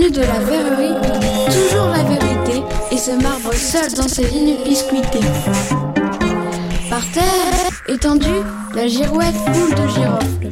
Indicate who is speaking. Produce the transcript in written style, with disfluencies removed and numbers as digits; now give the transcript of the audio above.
Speaker 1: Avenue de la Verrerie, toujours la vérité, et ce marbre seul dans ses lignes biscuitées. Par terre, étendue, la girouette coule de girofle.